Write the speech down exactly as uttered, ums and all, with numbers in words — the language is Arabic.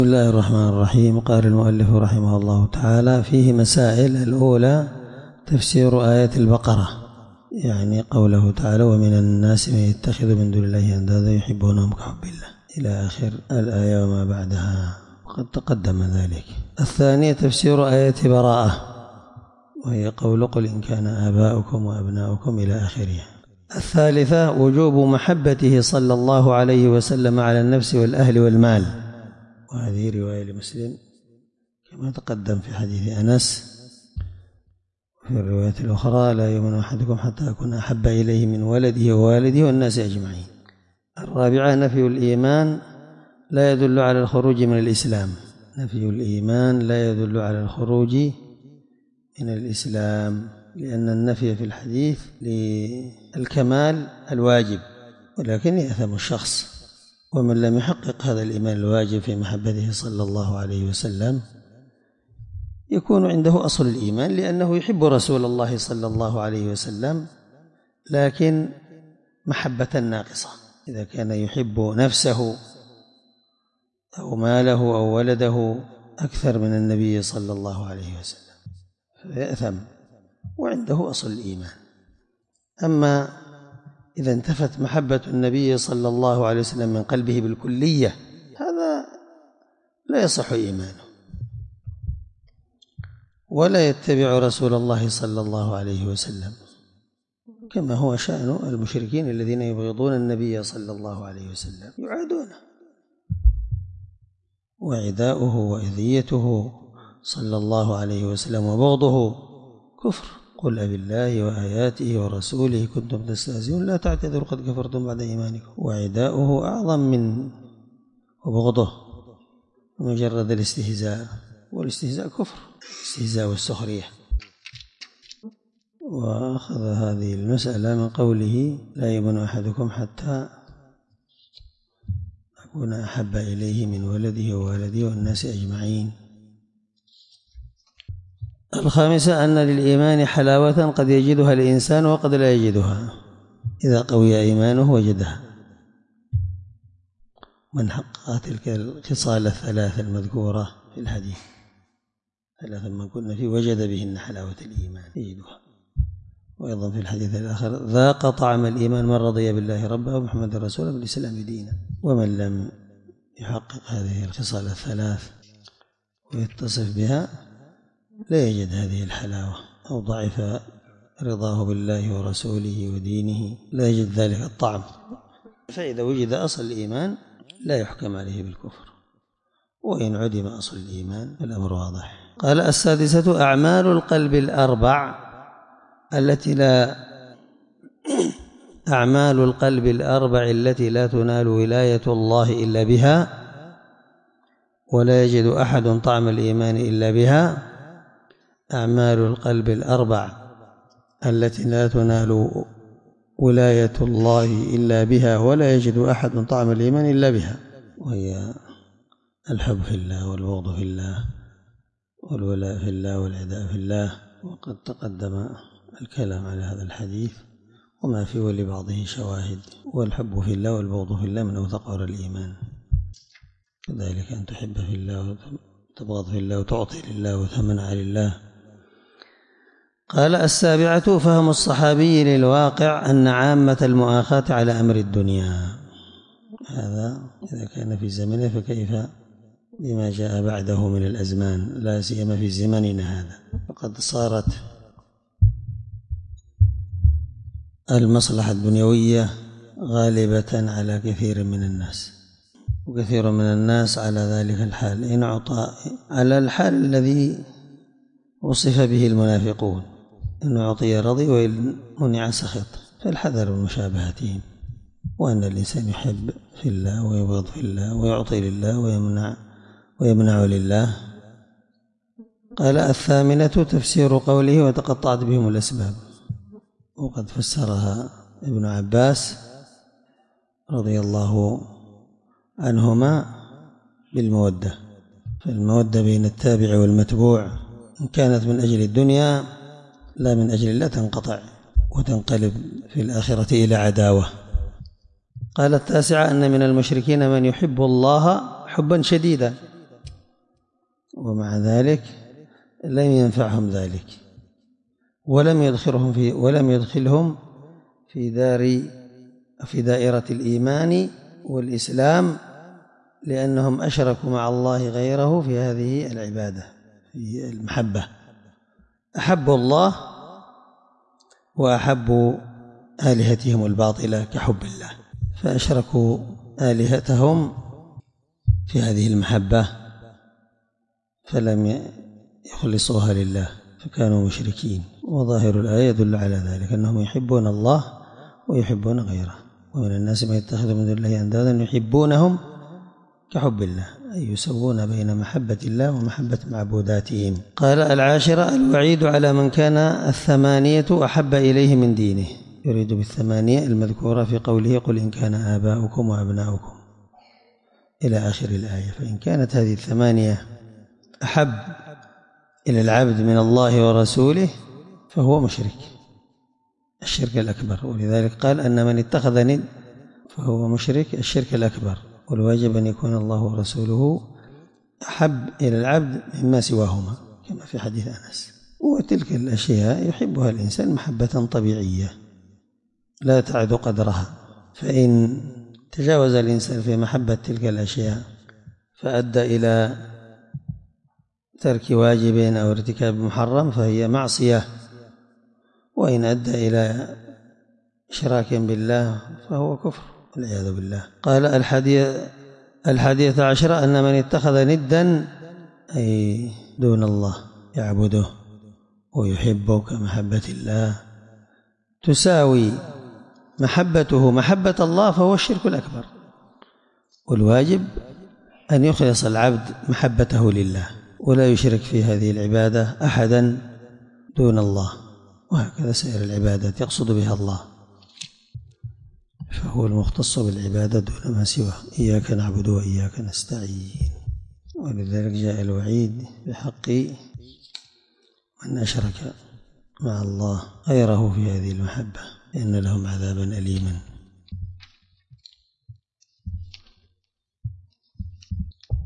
بسم الله الرحمن الرحيم. قال المؤلف رحمه الله تعالى: فيه مسائل. الأولى تفسير آية البقرة، يعني قوله تعالى: ومن الناس من يتخذ من دون الله أندادا يحبونهم كحب الله إلى آخر الآية وما بعدها، وقد تقدم ذلك. الثانية تفسير آية براءة، وهي قول: قل إن كان آباؤكم وأبناؤكم إلى آخرها. الثالثة وجوب محبته صلى الله عليه وسلم على النفس والأهل والمال، وهذه رواية لمسلم كما تقدم في حديث أنس. في الرواية الأخرى: لا يؤمن أحدكم حتى أكون أحب إليه من ولده ووالده والناس أجمعين. الرابعة نفي الإيمان لا يدل على الخروج من الإسلام. نفي الإيمان لا يدل على الخروج من الإسلام، لأن النفي في الحديث للكمال الواجب، ولكن يأثم الشخص. ومن لم يحقق هذا الإيمان الواجب في محبته صلى الله عليه وسلم يكون عنده أصل الإيمان، لأنه يحب رسول الله صلى الله عليه وسلم، لكن محبة ناقصة. إذا كان يحب نفسه أو ماله أو ولده أكثر من النبي صلى الله عليه وسلم فيأثم وعنده أصل الإيمان. أما إذا انتفت محبة النبي صلى الله عليه وسلم من قلبه بالكلية، هذا لا يصح إيمانه، ولا يتبع رسول الله صلى الله عليه وسلم، كما هو شأن المشركين الذين يبغضون النبي صلى الله عليه وسلم، يعادونه. وعداؤه وإذيته صلى الله عليه وسلم وبغضه كفر. قل أبالله وآياته ورسوله كنتم تستهزئون لا تعتذروا قد كفرتم بعد إيمانكم. وعداؤه أعظم من وبغضه، مجرد الاستهزاء، والاستهزاء كفر، الاستهزاء والسخرية. وأخذ هذه المسألة من قوله: لا يؤمن أحدكم حتى أكون أحب إليه من ولده ووالده والناس أجمعين. الخامسة أن للإيمان حلاوة قد يجدها الإنسان وقد لا يجدها. إذا قوي إيمانه وجدها. من حقق تلك الخصال الثلاث المذكورة في الحديث، ثلاثا من كنا فيه وجد بهن حلاوة الإيمان يجدها. وأيضا في الحديث الآخر: ذاق طعم الإيمان من رضي بالله ربا ومحمد رسولا بالإسلام دينا. ومن لم يحقق هذه الخصال الثلاث ويتصف بها لا يجد هذه الحلاوة، أو ضعف رضاه بالله ورسوله ودينه، لا يجد ذلك الطعم. فإذا وجد أصل الإيمان لا يحكم عليه بالكفر، وإن عدم أصل الإيمان فالأمر واضح. قال: السادسة أعمال القلب الأربع التي لا أعمال القلب الأربع التي لا تنال ولاية الله إلا بها، ولا يجد أحد طعم الإيمان إلا بها. أعمال القلب الأربع التي لا تنال ولاية الله إلا بها، ولا يجد أحد طعم الإيمان إلا بها، وهي الحب في الله والبغض في الله والولاء في الله والعداء في الله. وقد تقدم الكلام على هذا الحديث وما فيه ولبعضه شواهد. والحب في الله والبغض في الله من أوثق عرى الإيمان، كذلك أن تحب في الله وتبغض في الله وتعطي لله وتمنع لله. قال: السابعة فهم الصحابي للواقع أن عامة المؤاخاة على أمر الدنيا. هذا إذا كان في زمنه، فكيف بما جاء بعده من الأزمان، لا سيما في زمننا هذا. فقد صارت المصلحة الدنيوية غالبة على كثير من الناس، وكثير من الناس على ذلك الحال، إن أعطى على الحال الذي وصف به المنافقون: إن أعطي رضي وإن منع سخط. فالحذر من مشابهتهم، وأن الإنسان يحب في الله ويبغض في الله، ويعطي لله ويمنع ويمنع لله. قال: الثامنة تفسير قوله: وتقطعت بهم الأسباب. وقد فسرها ابن عباس رضي الله عنهما بالمودة، فالمودة بين التابع والمتبوع إن كانت من أجل الدنيا لا من أجل الله تنقطع وتنقلب في الآخرة إلى عداوة. قال: التاسعة أن من المشركين من يحب الله حبا شديدا ومع ذلك لم ينفعهم ذلك، ولم يدخلهم في ولم يدخلهم في دار في دائرة الإيمان والإسلام، لأنهم أشركوا مع الله غيره في هذه العبادة، في المحبة. أحبوا الله وأحبوا آلهتهم الباطلة كحب الله، فأشركوا آلهتهم في هذه المحبة فلم يخلصوها لله فكانوا مشركين. وظاهر الآية يدل على ذلك، أنهم يحبون الله ويحبون غيره. ومن الناس من يتخذ من دون الله أندادا يحبونهم كحب الله، أي يسوون بين محبة الله ومحبة معبوداتهم. قال العاشرة الوعيد على من كان الثمانية أحب إليه من دينه، يريد بالثمانية المذكورة في قوله قل إن كان آباؤكم وأبناؤكم إلى آخر الآية. فإن كانت هذه الثمانية أحب إلى العبد من الله ورسوله فهو مشرك الشرك الأكبر، ولذلك قال أن من اتخذ ند فهو مشرك الشرك الأكبر، والواجب أن يكون الله ورسوله أحب إلى العبد مما سواهما كما في حديث أنس. وتلك الأشياء يحبها الإنسان محبة طبيعية لا تعد قدرها، فإن تجاوز الإنسان في محبة تلك الأشياء فأدى إلى ترك واجب أو ارتكاب محرم فهي معصية، وإن أدى إلى إشراك بالله فهو كفر والعياذ بالله. قال الحادية عشرة أن من اتخذ ندا أي دون الله يعبده ويحبه كمحبة الله تساوي محبته محبة الله فهو الشرك الأكبر، والواجب أن يخلص العبد محبته لله ولا يشرك في هذه العبادة أحدا دون الله، وهكذا سائر العبادات يقصد بها الله، فهو المختص بالعبادة دون ما سواه. إياك نعبد وإياك نستعين. ولذلك جاء الوعيد بحق من أشرك مع الله غيره في هذه المحبة، إن لهم عذابا أليما.